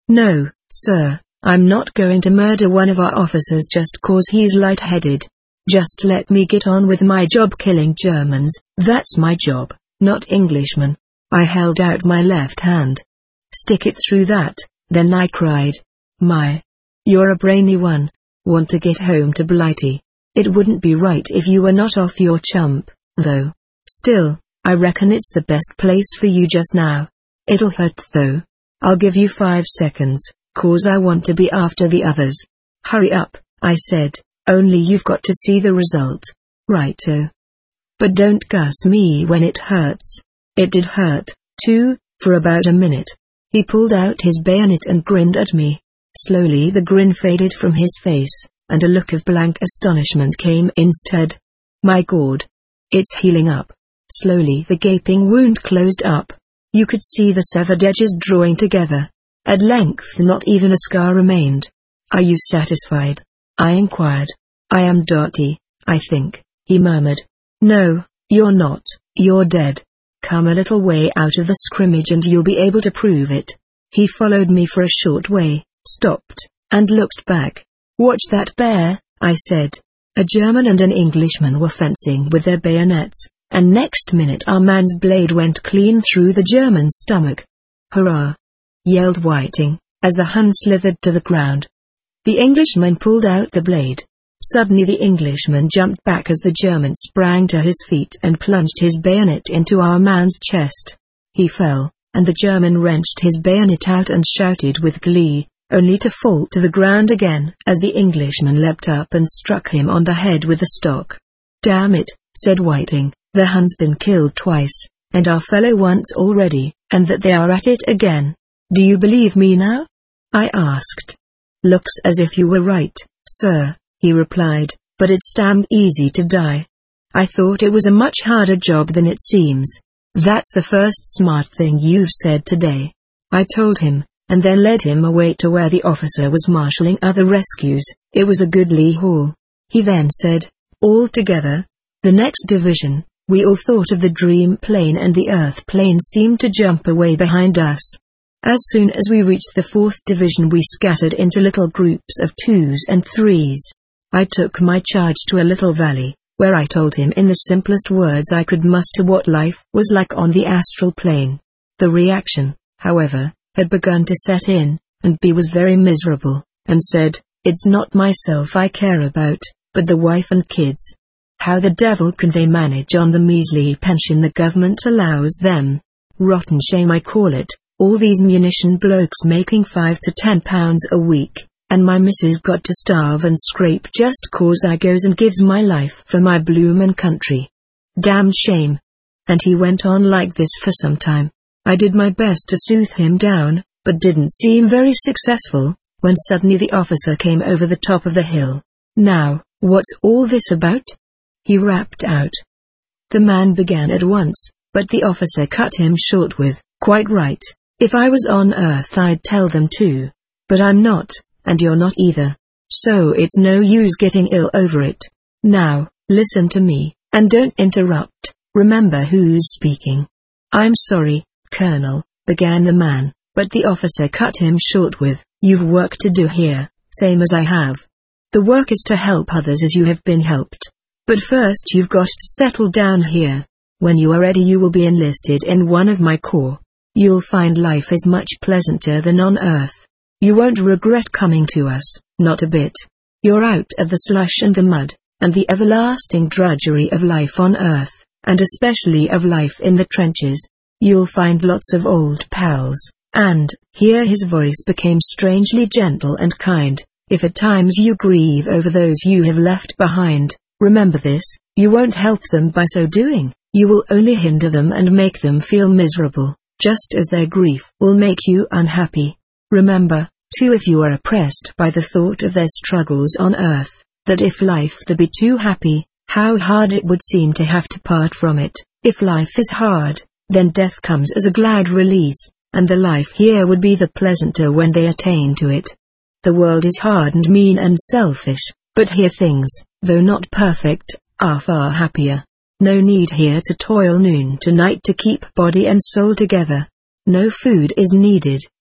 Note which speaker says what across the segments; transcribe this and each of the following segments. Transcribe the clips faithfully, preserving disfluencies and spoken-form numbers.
Speaker 1: No, sir, I'm not going to murder one of our officers just cause he's light-headed. Just let me get on with my job killing Germans, that's my job, not Englishmen. I held out my left hand. Stick it through that, then I cried. My. You're a brainy one. Want to get home to Blighty. It wouldn't be right if you were not off your chump, though. Still, I reckon it's the best place for you just now. It'll hurt though. I'll give you five seconds, cause I want to be after the others. Hurry up, I said, only you've got to see the result. Righto. But don't cuss me when it hurts. It did hurt, too, for about a minute. He pulled out his bayonet and grinned at me. Slowly the grin faded from his face, and a look of blank astonishment came instead. My God! It's healing up. Slowly the gaping wound closed up. You could see the severed edges drawing together. At length not even a scar remained. Are you satisfied? I inquired. I am dirty, I think, he murmured. No, you're not, you're dead. Come a little way out of the scrimmage and you'll be able to prove it. He followed me for a short way, stopped, and looked back. Watch that bear, I said. A German and an Englishman were fencing with their bayonets, and next minute our man's blade went clean through the German's stomach. Hurrah! Yelled Whiting, as the Hun slithered to the ground. The Englishman pulled out the blade. Suddenly the Englishman jumped back as the German sprang to his feet and plunged his bayonet into our man's chest. He fell, and the German wrenched his bayonet out and shouted with glee, only to fall to the ground again as the Englishman leapt up and struck him on the head with the stock. Damn it, said Whiting, the Hun's been killed twice, and our fellow once already, and that they are at it again. Do you believe me now? I asked. Looks as if you were right, sir, he replied, but it's damned easy to die. I thought it was a much harder job than it seems. That's the first smart thing you've said today. I told him, and then led him away to where the officer was marshalling other rescues. It was a goodly haul. He then said, all together, the next division, we all thought of the dream plane, and the earth plane seemed to jump away behind us. As soon as we reached the fourth division we scattered into little groups of twos and threes. I took my charge to a little valley, where I told him in the simplest words I could muster what life was like on the astral plane. The reaction, however, had begun to set in, and B was very miserable, and said, it's not myself I care about, but the wife and kids. How the devil can they manage on the measly pension the government allows them? Rotten shame I call it, all these munition blokes making five to ten pounds a week. And my missus got to starve and scrape just cause I goes and gives my life for my bloomin' country. Damn shame. And he went on like this for some time. I did my best to soothe him down, but didn't seem very successful, when suddenly the officer came over the top of the hill. Now, what's all this about? He rapped out. The man began at once, but the officer cut him short with, quite right, if I was on Earth I'd tell them too. But I'm not. And you're not either. So it's no use getting ill over it. Now, listen to me, and don't interrupt. Remember who's speaking. I'm sorry, Colonel, began the man, but the officer cut him short with, you've work to do here, same as I have. The work is to help others as you have been helped. But first you've got to settle down here. When you are ready you will be enlisted in one of my corps. You'll find life is much pleasanter than on Earth. You won't regret coming to us, not a bit. You're out of the slush and the mud, and the everlasting drudgery of life on Earth, and especially of life in the trenches. You'll find lots of old pals, and, here his voice became strangely gentle and kind, if at times you grieve over those you have left behind, remember this, you won't help them by so doing, you will only hinder them and make them feel miserable, just as their grief will make you unhappy. Remember, too, if you are oppressed by the thought of their struggles on Earth, that if life to be too happy, how hard it would seem to have to part from it. If life is hard, then death comes as a glad release, and the life here would be the pleasanter when they attain to it. The world is hard and mean and selfish, but here things, though not perfect, are far happier. No need here to toil noon to night to keep body and soul together. No food is needed.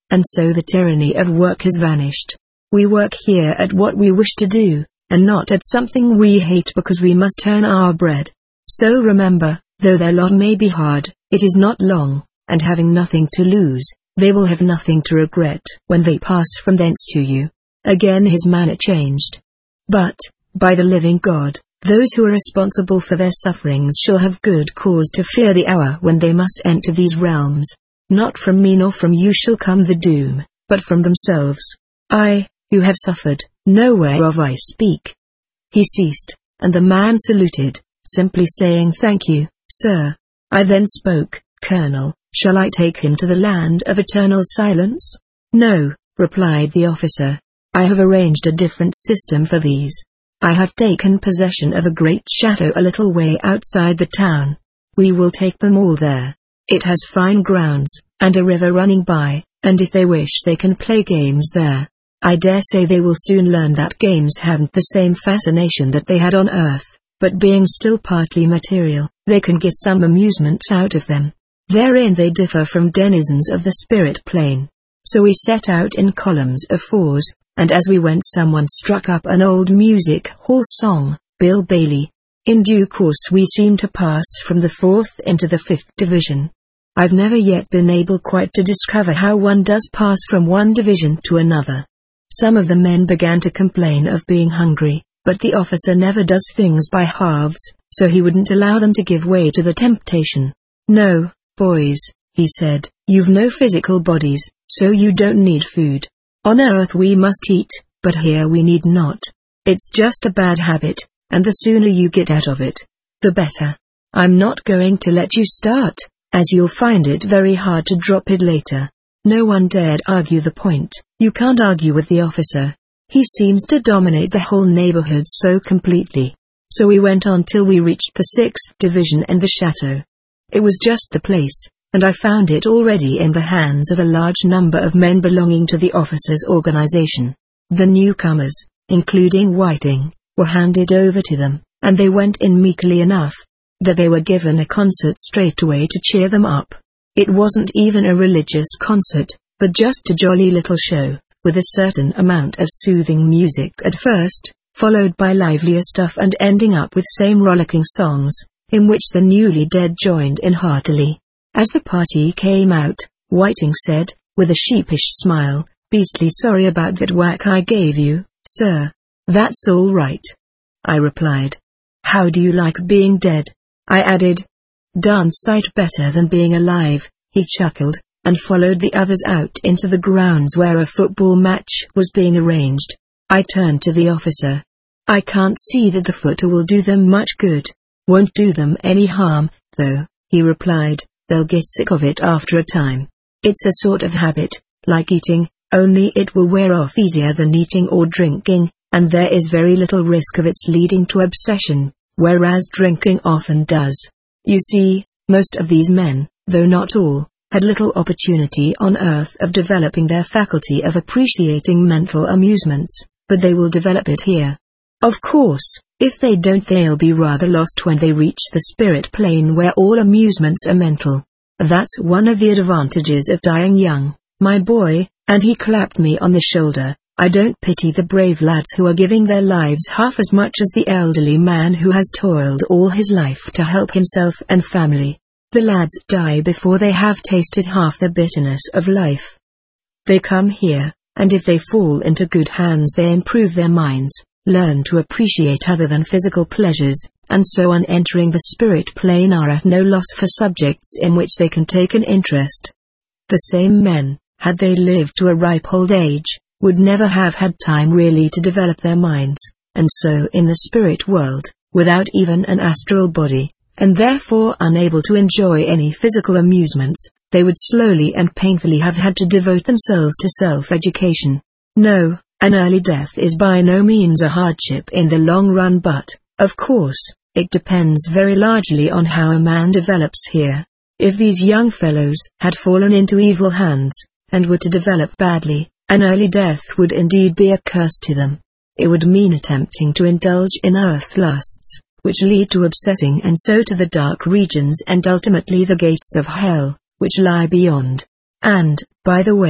Speaker 1: and so the tyranny of work has vanished. We work here at what we wish to do, and not at something we hate because we must earn our bread. So remember, though their lot may be hard, it is not long, and having nothing to lose, they will have nothing to regret when they pass from thence to you. Again his manner changed. But, by the living God, those who are responsible for their sufferings shall have good cause to fear the hour when they must enter these realms. Not from me nor from you shall come the doom, but from themselves. I, who have suffered, know whereof I speak. He ceased, and the man saluted, simply saying thank you, sir. I then spoke, Colonel, shall I take him to the land of eternal silence? No, replied the officer. I have arranged a different system for these. I have taken possession of a great chateau a little way outside the town. We will take them all there. It has fine grounds, and a river running by, and if they wish they can play games there. I dare say they will soon learn that games haven't the same fascination that they had on earth, but being still partly material, they can get some amusement out of them. Therein they differ from denizens of the spirit plane. So we set out in columns of fours, and as we went someone struck up an old music hall song, Bill Bailey. In due course we seemed to pass from the fourth into the fifth division. I've never yet been able quite to discover how one does pass from one division to another. Some of the men began to complain of being hungry, but the officer never does things by halves, so he wouldn't allow them to give way to the temptation. No, boys, he said, you've no physical bodies, so you don't need food. On earth we must eat, but here we need not. It's just a bad habit, and the sooner you get out of it, the better. I'm not going to let you start, as you'll find it very hard to drop it later. No one dared argue the point. You can't argue with the officer. He seems to dominate the whole neighborhood so completely. So we went on till we reached the sixth division and the chateau. It was just the place, and I found it already in the hands of a large number of men belonging to the officers' organization. The newcomers, including Whiting, were handed over to them, and they went in meekly enough, that they were given a concert straight away to cheer them up. It wasn't even a religious concert, but just a jolly little show, with a certain amount of soothing music at first, followed by livelier stuff and ending up with same rollicking songs, in which the newly dead joined in heartily. As the party came out, Whiting said, with a sheepish smile, beastly sorry about that whack I gave you, sir. That's all right, I replied. How do you like being dead? I added. Darn sight better than being alive, he chuckled, and followed the others out into the grounds where a football match was being arranged. I turned to the officer. I can't see that the footer will do them much good. Won't do them any harm, though, he replied. They'll get sick of it after a time. It's a sort of habit, like eating, only it will wear off easier than eating or drinking, and there is very little risk of its leading to obsession, whereas drinking often does. You see, most of these men, though not all, had little opportunity on earth of developing their faculty of appreciating mental amusements, but they will develop it here. Of course, if they don't they'll be rather lost when they reach the spirit plane where all amusements are mental. That's one of the advantages of dying young, my boy, and he clapped me on the shoulder. I don't pity the brave lads who are giving their lives half as much as the elderly man who has toiled all his life to help himself and family. The lads die before they have tasted half the bitterness of life. They come here, and if they fall into good hands they improve their minds, learn to appreciate other than physical pleasures, and so on entering the spirit plane are at no loss for subjects in which they can take an interest. The same men, had they lived to a ripe old age, would never have had time really to develop their minds, and so in the spirit world, without even an astral body, and therefore unable to enjoy any physical amusements, they would slowly and painfully have had to devote themselves to self-education. No, an early death is by no means a hardship in the long run, but, of course, it depends very largely on how a man develops here. If these young fellows had fallen into evil hands, and were to develop badly, an early death would indeed be a curse to them. It would mean attempting to indulge in earth lusts, which lead to obsessing and so to the dark regions and ultimately the gates of hell, which lie beyond. And, by the way,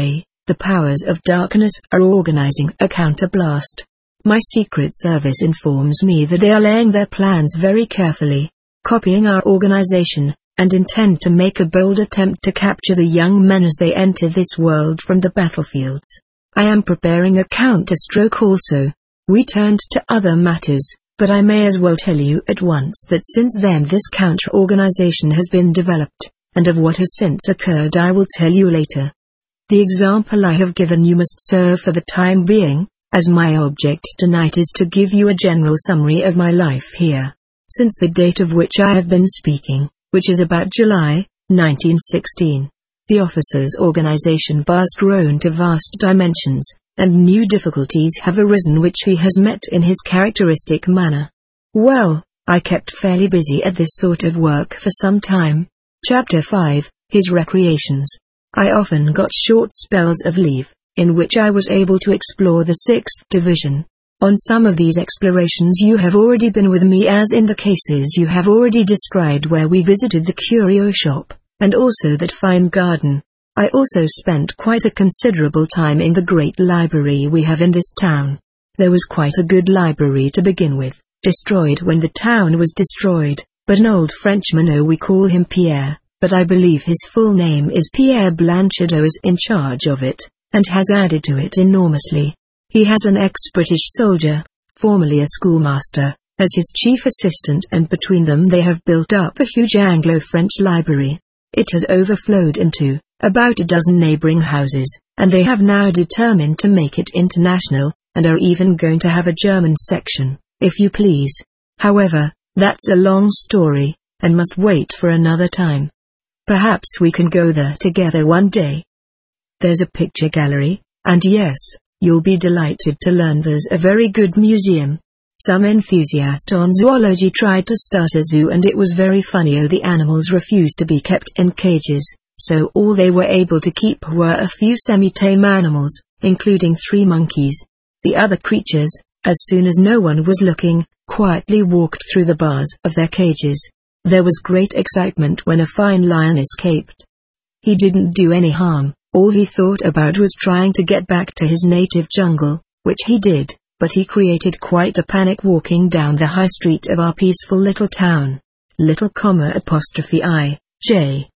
Speaker 1: The powers of darkness are organizing a counterblast. My Secret Service informs me that they are laying their plans very carefully, copying our organization, and intend to make a bold attempt to capture the young men as they enter this world from the battlefields. I am preparing a counterstroke also. We turned to other matters, but I may as well tell you at once that since then this counter-organization has been developed, and of what has since occurred I will tell you later. The example I have given you must serve for the time being, as my object tonight is to give you a general summary of my life here, since the date of which I have been speaking, which is about July, nineteen sixteen. The officers' organization has grown to vast dimensions, and new difficulties have arisen which he has met in his characteristic manner. Well, I kept fairly busy at this sort of work for some time. Chapter five, His Recreations. I often got short spells of leave, in which I was able to explore the sixth Division. On some of these explorations you have already been with me, as in the cases you have already described where we visited the curio shop, and also that fine garden. I also spent quite a considerable time in the great library we have in this town. There was quite a good library to begin with, destroyed when the town was destroyed, but an old Frenchman, oh we call him Pierre, but I believe his full name is Pierre Blanchardot, is in charge of it, and has added to it enormously. He has an ex-British soldier, formerly a schoolmaster, as his chief assistant, and between them they have built up a huge Anglo-French library. It has overflowed into about a dozen neighboring houses, and they have now determined to make it international, and are even going to have a German section, if you please. However, that's a long story, and must wait for another time. Perhaps we can go there together one day. There's a picture gallery, and yes, you'll be delighted to learn there's a very good museum. Some enthusiast on zoology tried to start a zoo, and it was very funny. Oh, the animals refused to be kept in cages, so all they were able to keep were a few semi-tame animals, including three monkeys. The other creatures, as soon as no one was looking, quietly walked through the bars of their cages. There was great excitement when a fine lion escaped. He didn't do any harm, all he thought about was trying to get back to his native jungle, which he did, but he created quite a panic walking down the high street of our peaceful little town. Little comma apostrophe I, J.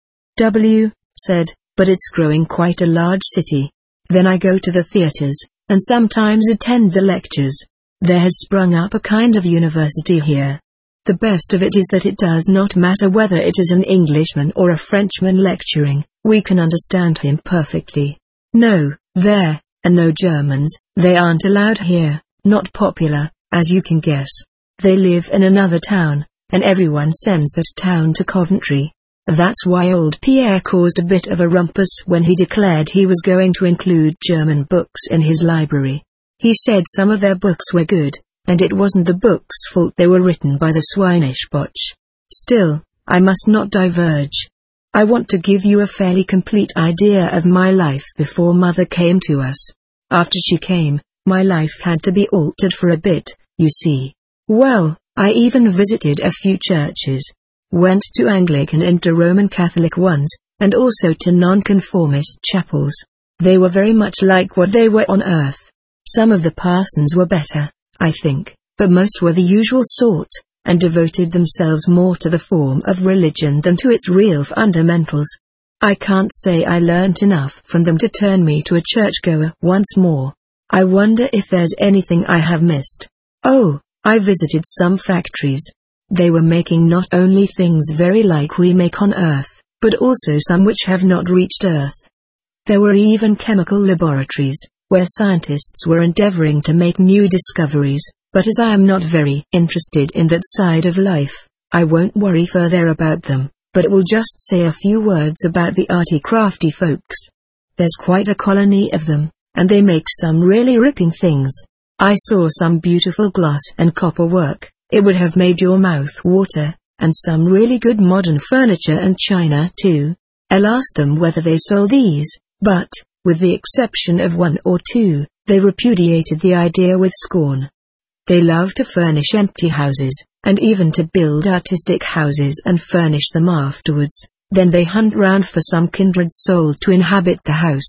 Speaker 1: W, said, but it's growing quite a large city. Then I go to the theaters, and sometimes attend the lectures. There has sprung up a kind of university here. The best of it is that it does not matter whether it is an Englishman or a Frenchman lecturing, we can understand him perfectly. No, there, and no Germans, they aren't allowed here, not popular, as you can guess. They live in another town, and everyone sends that town to Coventry. That's why old Pierre caused a bit of a rumpus when he declared he was going to include German books in his library. He said some of their books were good, and it wasn't the books' fault they were written by the swinish botch. Still, I must not diverge. I want to give you a fairly complete idea of my life before Mother came to us. After she came, my life had to be altered for a bit, you see. Well, I even visited a few churches. Went to Anglican and to Roman Catholic ones, and also to nonconformist chapels. They were very much like what they were on earth. Some of the parsons were better, I think, but most were the usual sort, and devoted themselves more to the form of religion than to its real fundamentals. I can't say I learnt enough from them to turn me to a churchgoer once more. I wonder if there's anything I have missed. Oh, I visited some factories. They were making not only things very like we make on Earth, but also some which have not reached Earth. There were even chemical laboratories, where scientists were endeavoring to make new discoveries, but as I am not very interested in that side of life, I won't worry further about them, but will just say a few words about the arty-crafty folks. There's quite a colony of them, and they make some really ripping things. I saw some beautiful glass and copper work. It would have made your mouth water, and some really good modern furniture and china too. I'll ask them whether they sold these, but, with the exception of one or two, they repudiated the idea with scorn. They love to furnish empty houses, and even to build artistic houses and furnish them afterwards. Then they hunt round for some kindred soul to inhabit the house.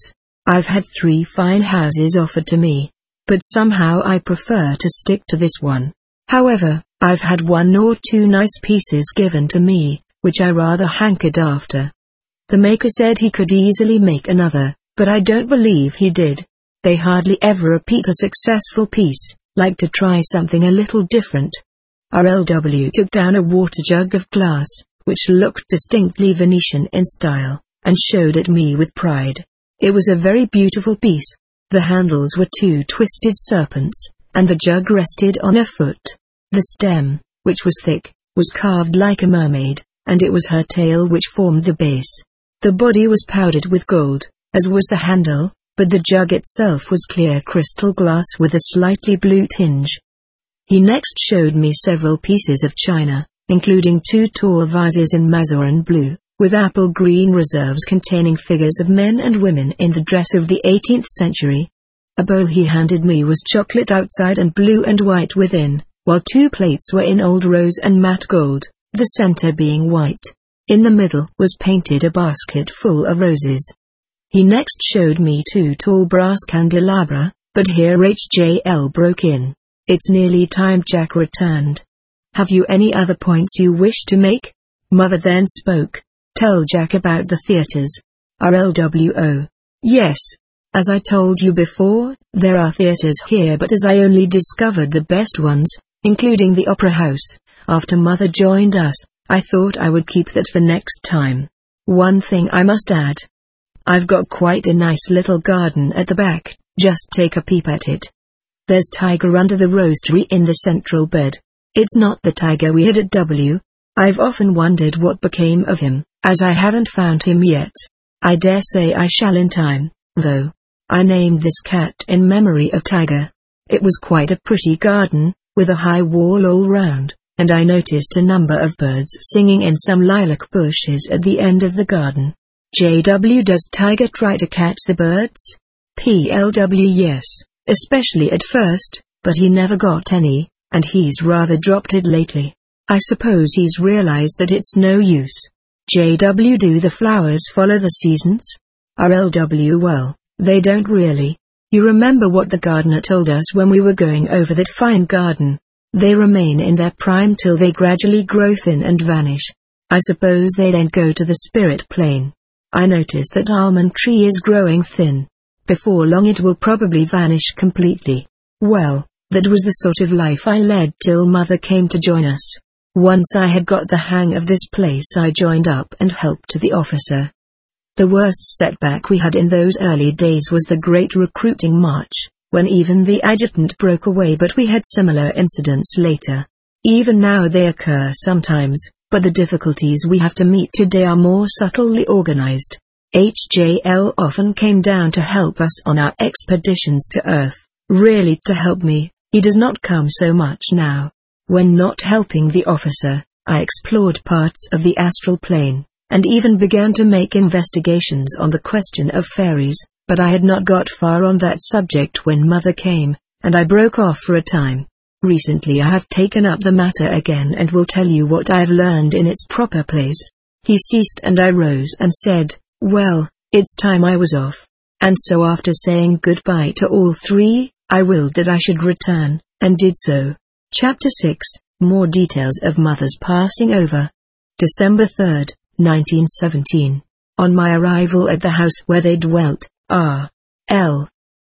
Speaker 1: I've had three fine houses offered to me, but somehow I prefer to stick to this one. However, I've had one or two nice pieces given to me, which I rather hankered after. The maker said he could easily make another, but I don't believe he did. They hardly ever repeat a successful piece, like to try something a little different. R L W took down a water jug of glass, which looked distinctly Venetian in style, and showed it me with pride. It was a very beautiful piece. The handles were two twisted serpents, and the jug rested on a foot. The stem, which was thick, was carved like a mermaid, and it was her tail which formed the base. The body was powdered with gold, as was the handle, but the jug itself was clear crystal glass with a slightly blue tinge. He next showed me several pieces of china, including two tall vases in Mazarin blue, with apple green reserves containing figures of men and women in the dress of the eighteenth century. A bowl he handed me was chocolate outside and blue and white within, while two plates were in old rose and matte gold, the center being white. In the middle was painted a basket full of roses. He next showed me two tall brass candelabra, but here H J L broke in. "It's nearly time," Jack returned. "Have you any other points you wish to make?" Mother then spoke. "Tell Jack about the theaters." R L W O "Yes. As I told you before, there are theaters here, but as I only discovered the best ones, including the Opera House, after Mother joined us, I thought I would keep that for next time. One thing I must add. I've got quite a nice little garden at the back, just take a peep at it. There's Tiger under the rose tree in the central bed. It's not the Tiger we had at W. I've often wondered what became of him, as I haven't found him yet. I dare say I shall in time, though. I named this cat in memory of Tiger. It was quite a pretty garden, with a high wall all round, and I noticed a number of birds singing in some lilac bushes at the end of the garden. J W Does Tiger try to catch the birds? P L W Yes, especially at first, but he never got any, and he's rather dropped it lately. I suppose he's realized that it's no use. J W Do the flowers follow the seasons? R L W Well, they don't really. You remember what the gardener told us when we were going over that fine garden? They remain in their prime till they gradually grow thin and vanish. I suppose they then go to the spirit plane. I notice that almond tree is growing thin. Before long it will probably vanish completely. Well, that was the sort of life I led till Mother came to join us. Once I had got the hang of this place, I joined up and helped to the officer. The worst setback we had in those early days was the great recruiting march, when even the adjutant broke away, but we had similar incidents later. Even now they occur sometimes, but the difficulties we have to meet today are more subtly organized. H J L often came down to help us on our expeditions to Earth, really to help me. He does not come so much now. When not helping the officer, I explored parts of the astral plane, and even began to make investigations on the question of fairies, but I had not got far on that subject when Mother came, and I broke off for a time. Recently I have taken up the matter again and will tell you what I have learned in its proper place. He ceased and I rose and said, "Well, it's time I was off." And so after saying goodbye to all three, I willed that I should return, and did so. Chapter six, More details of Mother's passing over. December third, nineteen seventeen. On my arrival at the house where they dwelt, R. L.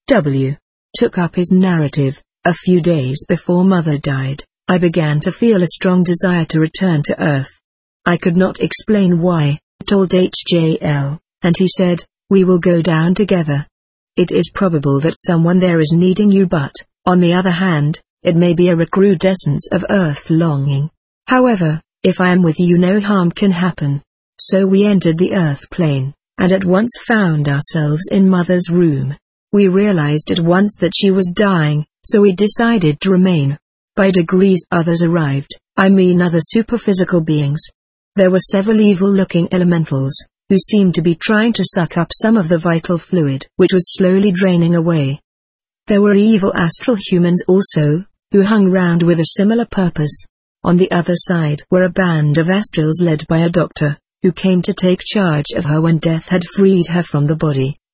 Speaker 1: W. took up his narrative. A few days before Mother died, I began to feel a strong desire to return to Earth. I could not explain why. I told H J L, and he said, "We will go down together. It is probable that someone there is needing you, but, on the other hand, it may be a recrudescence of Earth longing. However, if I am with you no harm can happen." So we entered the Earth plane, and at once found ourselves in Mother's room. We realized at once that she was dying, so we decided to remain. By degrees others arrived, I mean other superphysical beings. There were several evil-looking elementals, who seemed to be trying to suck up some of the vital fluid which was slowly draining away. There were evil astral humans also, who hung round with a similar purpose. On the other side were a band of astrals led by a doctor, who came to take charge of her when death had freed her from the body,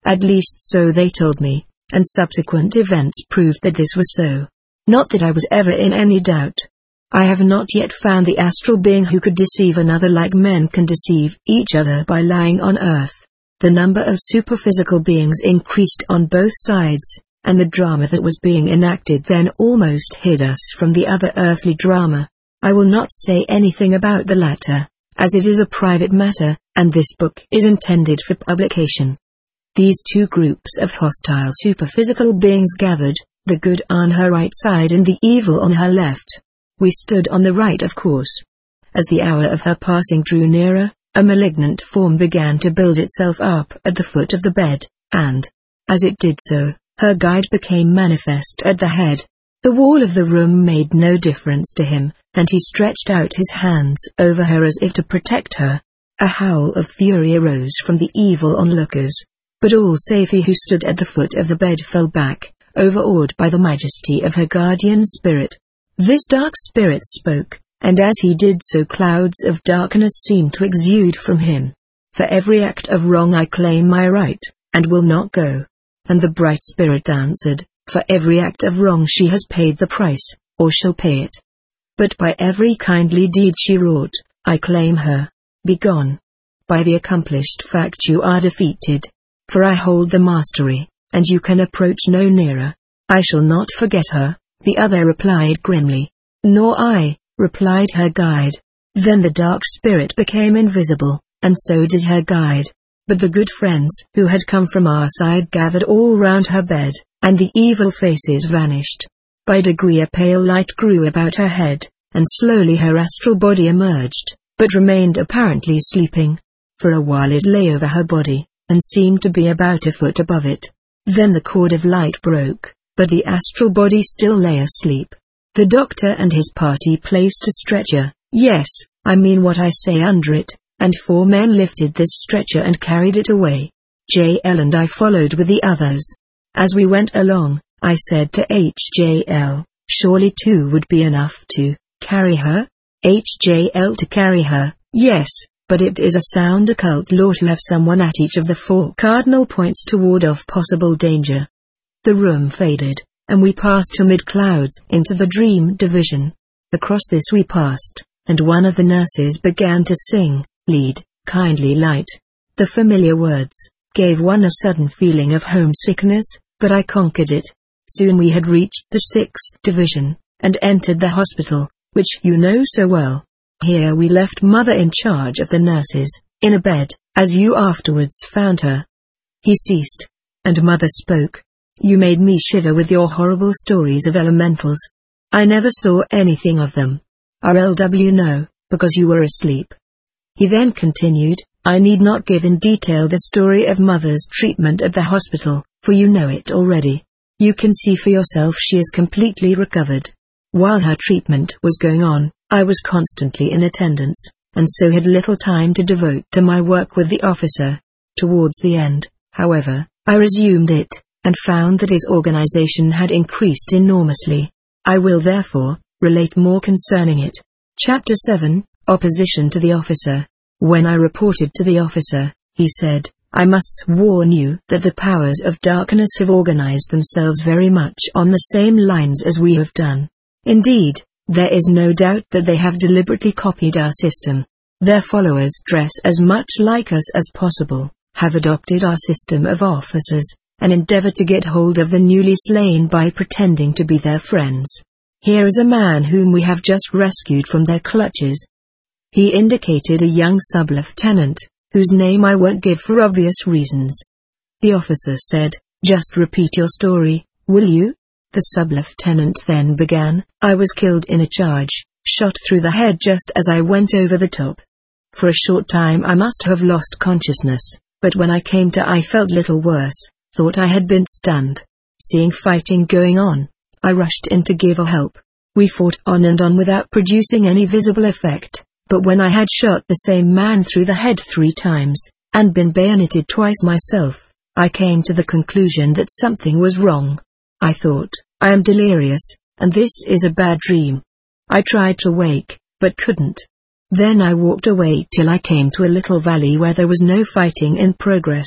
Speaker 1: At least so they told me, and subsequent events proved that this was so. Not that I was ever in any doubt. I have not yet found the astral being who could deceive another like men can deceive each other by lying on earth. The number of superphysical beings increased on both sides, and the drama that was being enacted then almost hid us from the other earthly drama. I will not say anything about the latter, as it is a private matter, and this book is intended for publication. These two groups of hostile superphysical beings gathered, the good on her right side and the evil on her left. We stood on the right, of course. As the hour of her passing drew nearer, a malignant form began to build itself up at the foot of the bed, and, as it did so, her guide became manifest at the head. The wall of the room made no difference to him, and he stretched out his hands over her as if to protect her. A howl of fury arose from the evil onlookers, but all save he who stood at the foot of the bed fell back, overawed by the majesty of her guardian spirit. This dark spirit spoke, and as he did so clouds of darkness seemed to exude from him. For every act of wrong I claim my right, and will not go. And the bright spirit answered, for every act of wrong she has paid the price, or shall pay it. But by every kindly deed she wrought, I claim her. Begone. By the accomplished fact you are defeated. For I hold the mastery, and you can approach no nearer. I shall not forget her, the other replied grimly. Nor I, replied her guide. Then the dark spirit became invisible, and so did her guide. But the good friends who had come from our side gathered all round her bed, and the evil faces vanished. By degree a pale light grew about her head, and slowly her astral body emerged, but remained apparently sleeping. For a while it lay over her body, and seemed to be about a foot above it. Then the cord of light broke, but the astral body still lay asleep. The doctor and his party placed a stretcher, yes, I mean what I say, under it, and four men lifted this stretcher and carried it away. J L and I followed with the others. As we went along, I said to H J L, surely two would be enough to carry her? H J L to carry her, yes, but it is a sound occult law to have someone at each of the four cardinal points to ward off possible danger. The room faded, and we passed amid clouds into the dream division. Across this we passed, and one of the nurses began to sing, Lead, Kindly Light. The familiar words gave one a sudden feeling of homesickness, but I conquered it. Soon we had reached the sixth division, and entered the hospital, which you know so well. Here we left Mother in charge of the nurses, in a bed, as you afterwards found her. He ceased, and Mother spoke. You made me shiver with your horrible stories of elementals. I never saw anything of them. R L W no, because you were asleep. He then continued, I need not give in detail the story of Mother's treatment at the hospital, for you know it already. You can see for yourself she is completely recovered. While her treatment was going on, I was constantly in attendance, and so had little time to devote to my work with the officer. Towards the end, however, I resumed it, and found that his organization had increased enormously. I will therefore relate more concerning it. Chapter seven, Opposition to the Officer. When I reported to the officer, he said, I must warn you that the powers of darkness have organized themselves very much on the same lines as we have done. Indeed, there is no doubt that they have deliberately copied our system. Their followers dress as much like us as possible, have adopted our system of officers, and endeavor to get hold of the newly slain by pretending to be their friends. Here is a man whom we have just rescued from their clutches. He indicated a young sub-lieutenant, whose name I won't give for obvious reasons. The officer said, just repeat your story, will you? The sub-lieutenant then began, I was killed in a charge, shot through the head just as I went over the top. For a short time I must have lost consciousness, but when I came to I felt little worse, thought I had been stunned. Seeing fighting going on, I rushed in to give a help. We fought on and on without producing any visible effect, but when I had shot the same man through the head three times, and been bayoneted twice myself, I came to the conclusion that something was wrong. I thought, I am delirious, and this is a bad dream. I tried to wake, but couldn't. Then I walked away till I came to a little valley where there was no fighting in progress.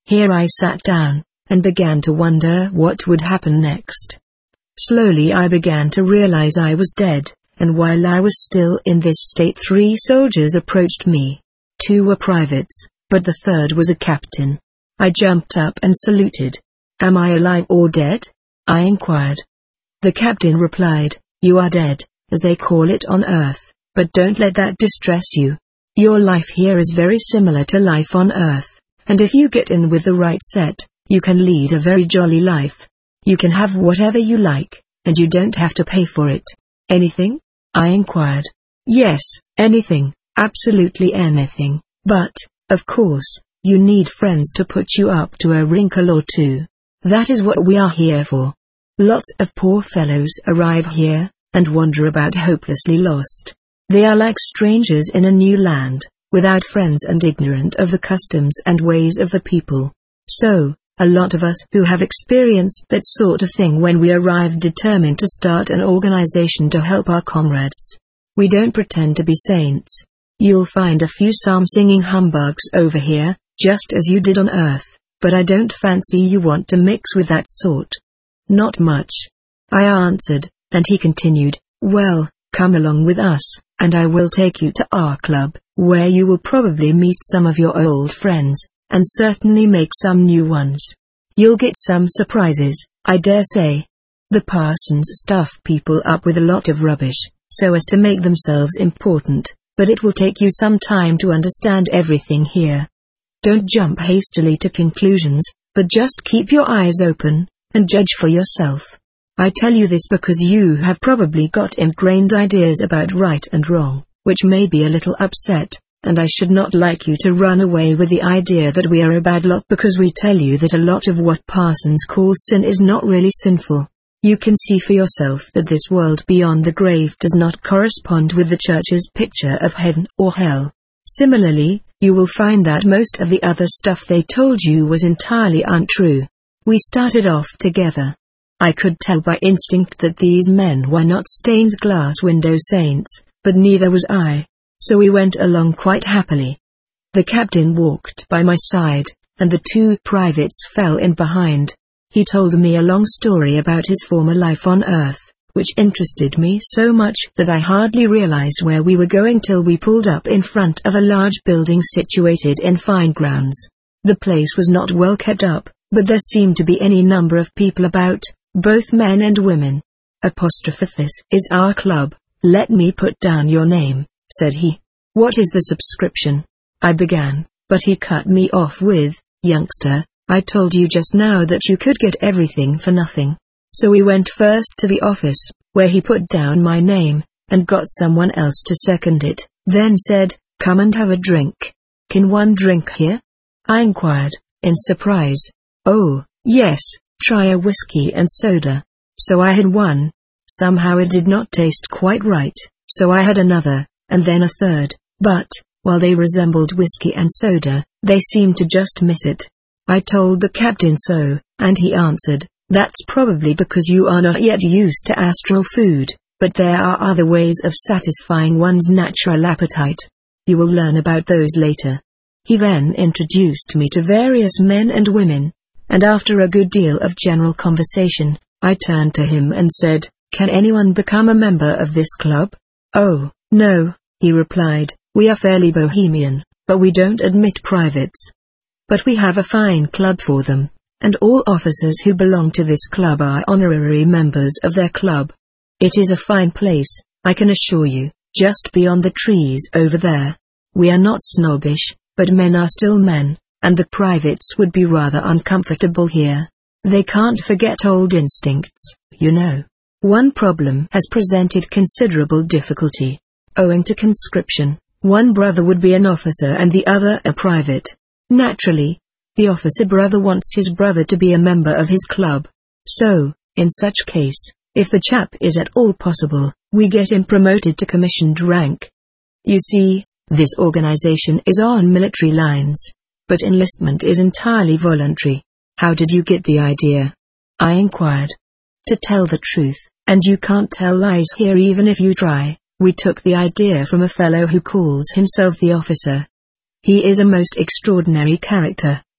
Speaker 1: Here I sat down, and began to wonder what would happen next. Slowly I began to realize I was dead, and while I was still in this state three soldiers approached me. Two were privates, but the third was a captain. I jumped up and saluted. "Am I alive or dead?" I inquired. The captain replied, "You are dead, as they call it on Earth, but don't let that distress you. Your life here is very similar to life on Earth, and if you get in with the right set, you can lead a very jolly life. You can have whatever you like, and you don't have to pay for it." "Anything?" I inquired. "Yes, anything, absolutely anything, but, of course, you need friends to put you up to a wrinkle or two. That is what we are here for. Lots of poor fellows arrive here, and wander about hopelessly lost. They are like strangers in a new land, without friends and ignorant of the customs and ways of the people. So, a lot of us who have experienced that sort of thing when we arrive determined to start an organization to help our comrades. We don't pretend to be saints. You'll find a few psalm-singing humbugs over here, just as you did on Earth, but I don't fancy you want to mix with that sort." "Not much," I answered, and he continued, "Well, come along with us, and I will take you to our club, where you will probably meet some of your old friends, and certainly make some new ones. You'll get some surprises, I dare say. The parsons stuff people up with a lot of rubbish, so as to make themselves important, but it will take you some time to understand everything here. Don't jump hastily to conclusions, but just keep your eyes open, and judge for yourself. I tell you this because you have probably got ingrained ideas about right and wrong, which may be a little upset, and I should not like you to run away with the idea that we are a bad lot because we tell you that a lot of what parsons call sin is not really sinful. You can see for yourself that this world beyond the grave does not correspond with the church's picture of heaven or hell. Similarly, you will find that most of the other stuff they told you was entirely untrue. We started off together. I could tell by instinct that these men were not stained glass window saints, but neither was I. So we went along quite happily. The captain walked by my side, and the two privates fell in behind. He told me a long story about his former life on Earth, which interested me so much that I hardly realized where we were going till we pulled up in front of a large building situated in fine grounds. The place was not well kept up, but there seemed to be any number of people about, both men and women. Apostrophe "This is our club, let me put down your name," said he. "What is the subscription?" I began, but he cut me off with, "Youngster, I told you just now that you could get everything for nothing." So we went first to the office, where he put down my name, and got someone else to second it, then said, "Come and have a drink." "Can one drink here?" I inquired, in surprise. "Oh, yes, try a whiskey and soda." So I had one. Somehow it did not taste quite right, so I had another, and then a third, but, while they resembled whiskey and soda, they seemed to just miss it. I told the captain so, and he answered, "That's probably because you are not yet used to astral food, but there are other ways of satisfying one's natural appetite. You will learn about those later." He then introduced me to various men and women, and after a good deal of general conversation, I turned to him and said, "Can anyone become a member of this club?" "Oh, no," he replied, "we are fairly bohemian, but we don't admit privates. But we have a fine club for them, and all officers who belong to this club are honorary members of their club. It is a fine place, I can assure you, just beyond the trees over there. We are not snobbish, but men are still men, and the privates would be rather uncomfortable here. They can't forget old instincts, you know. One problem has presented considerable difficulty. Owing to conscription, one brother would be an officer and the other a private. Naturally, the officer brother wants his brother to be a member of his club. So, in such case, if the chap is at all possible, we get him promoted to commissioned rank. You see, this organization is on military lines, but enlistment is entirely voluntary. How did you get the idea?" I inquired. "To tell the truth, and you can't tell lies here even if you try, we took the idea from a fellow who calls himself the officer. He is a most extraordinary character,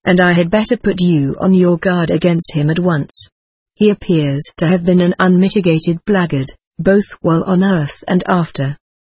Speaker 1: and I had better put you on your guard against him at once. He appears to have been an unmitigated blackguard, both while on earth and after.